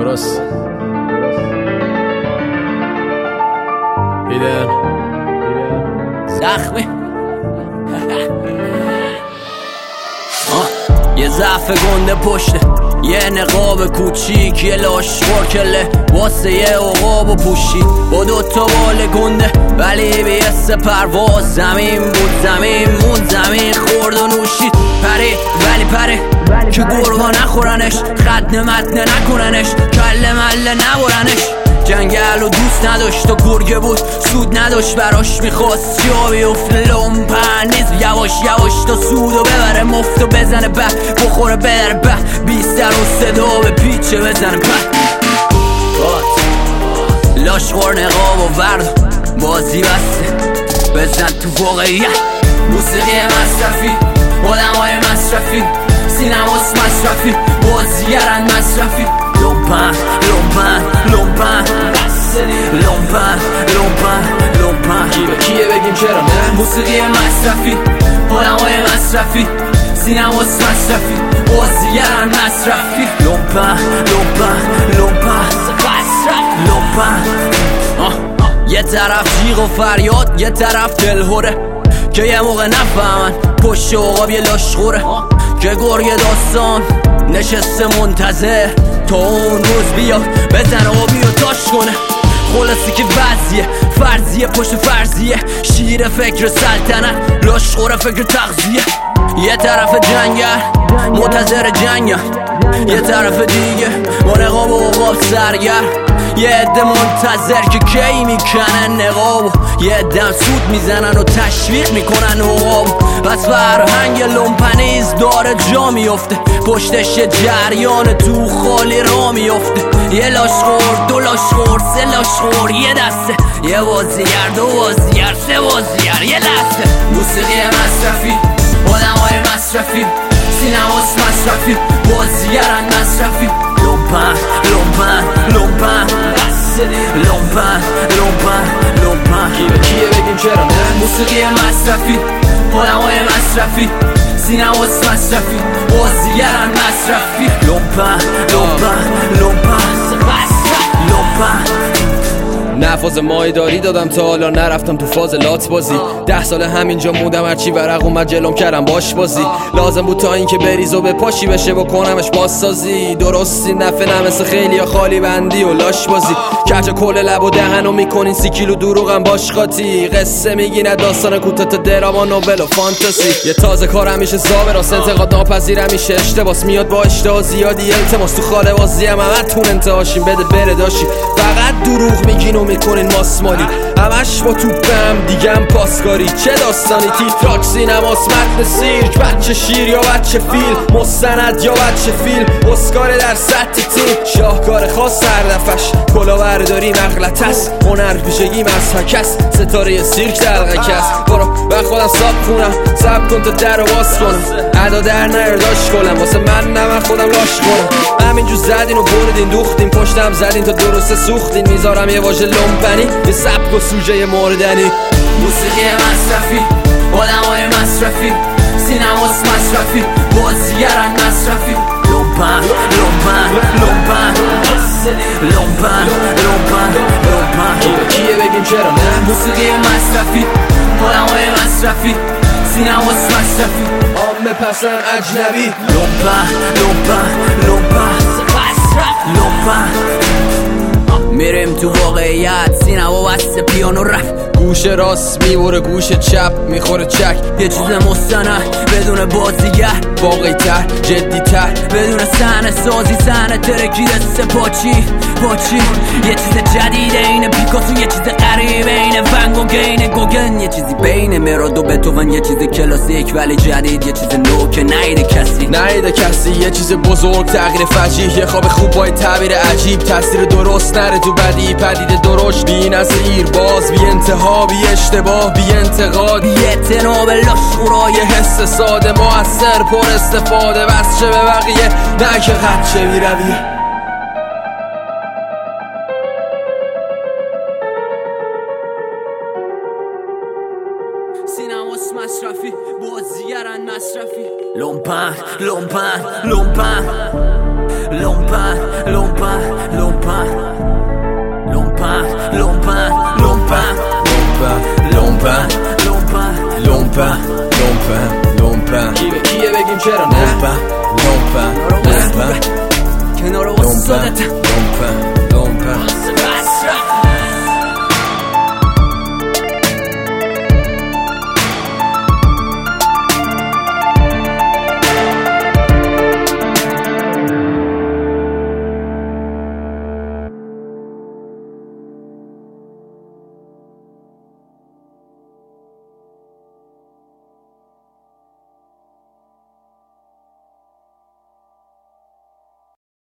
درست ایدن زخمی یه ضعف گنده پشته، یه نقاب کوچیک، یه لاشخور کله واسه یه عقاب و پوشید با دوتا بال گنده ولی بیست پرواز. زمین بود زمین مون، زمین خورد و نوشید. پره ولی پره که گرگا نخورنش، خدن متنه نکننش، کله مله نبرنش. جنگل و دوست نداشت و گرگه بود سود نداشت براش، میخواست جا بیفته لومپن نیز یواش یواش تا سودو ببره مفت و بزنه به بخوره بدره به بیستر و صدا به پیچه بزنه به لاشخور نقاب و ورد بازی بسته بزن تو واقعیت. موسیقی مصرفی آدم های مصرفی، سینماس مصرفی، بازیگرن مصرفی. لومپن لومپن لومپن لومپن لومپن لومپن کیه بگیم چرا نه؟ موسیقی مصرفی آدم های مصرفی، سینماس مصرفی، بازیگرن مصرفی. لومپن لومپن لومپن لومپن. یه طرف جیغ و فریاد، یه طرف دلهوره که یه موقع نفهمن پشت عقاب یه لاشخوره که گرگ داستان نشسته منتظر تا اون روز بیاد بزن آبی و تاش کنه. خلاصی که وضعیه فرضیه پشت فرضیه، شیر فکر سلطنت لاشخور فکر تغذیه. یه طرف جنگل منتظر جنگل، یه طرف دیگه با نقاب و عقاب سرگر. یه عده منتظر که کی میکنن نقاب، یه عده سود میزنن و تشویق میکنن عقاب. پس فرهنگ لومپنیز داره جا میفته، پشتش یه جریان تو خالی را میفته. یه لاشخور دو لاشخور سه لاشخور یه دسته، یه بازیگر دو بازیگر سه بازیگر یه دسته. موسیقی مصرفی آدم های مصرفی، سینماس مصرفی، بازیگرن مصرفی. لومپن لومپن لومپن لومپن لومپن لومپن کیه بگیم چرا نه؟ موسیقی مصرفی آدم های مصرفی، سینماس مصرفی، بازیگرن مصرفی. لومپن لومپن لومپن لومپن. نه فاز مایداری دادم تا حالا نرفتم تو فاز لات بازی. 10 سال همینجا موندم هرچی ورق اومد جلوم کردم باش بازی. لازم بود تا این که بریز و به پاشی بشه بکنمش بازسازی. درستی نفه نه مثل خیلی یا خالی بندی و لاش بازی. کج کل لب و دهنو میکنین 30 کیلو دروغم باش قاطی. قصه میگی نه داستان کوتاه تا دراما نوول و فانتزی. یه تازه کارم میشه زابه راست انتقاد ناپذیرم میشه اشتباس میاد با اشتها زیادی التماس تو خاله بازی همتون انتهاشین بده بره داشی. فقط دروغ میگین و میکنین ماسمالی همش با توپم دیگم پاسکاری. چه داستانی تیتراک سینماس متن سیرک، بچه شیر یا بچه فیلم، مستند یا بچه فیلم، اسکار در سطح تیم، شاهکار خاص هر دفش، کلاهبرداری مغلط است، هنر پیشگی مسحک است، ستاره سیرک دلغک است. برو من خودم ساب خونم سب کن تا در رو باز کنم، ادا در نیرداش کنم واسه من خودم لاش کنم. همینجور زدین و بردین دوختین پشتم زدین تا درست سوختین. میذارم یه واژه لومپنی یه سبک و سوژه موردنی. موسیقی مصرفی آدم های مصرفی، سینماس مصرفی، بازیگرن مصرفی. لومپن لومپن لومپن لومپن لومپن لومپن. کیه بگیم چرا نه؟ موسیقی مصرفی آدم های مصرفی، سینماس مصرفی، عامه پسند اجنبی. لومپن لومپن لومپن لومپن. میریم تو واقعیت، سینما بسته پیانو رفت، گوش راست میبره گوش چپ میخوره چک. یه چیز مستند بدون بازیگر، واقعی تر جدی تر بدون صحنه سازی، صحنه ترکیده سپاچی پاچی. یه چیز جدید این پیکاسو، یه چیز غریب این ون گوگ این گوگن، یه چیزی بین مراد و بتوون، یه چیز کلاسیک ولی جدید، یه چیز نو که نیده کسی یه چیز بزرگ تغییر فجیح، یه خواب خوب با تعبیر عجیب، تاثیر درست نره تو بدی پدید درشت، بی نظیر باز بی انتها بی اشتباه بی انتقاد بی اعتناب لاشخورای حس ساده موثر پر استفاده بس چه به بقیه نه که قد چه بی رویه. سینما مصرفی بازیگرن مصرفی لومپن لومپن لومپن لومپن لومپن لومپن لومپن لومپن لومپن لومپن لومپن لومپن لومپن لومپن کیه بگیم چرا نه لومپن لومپن کنار استادتم لومپن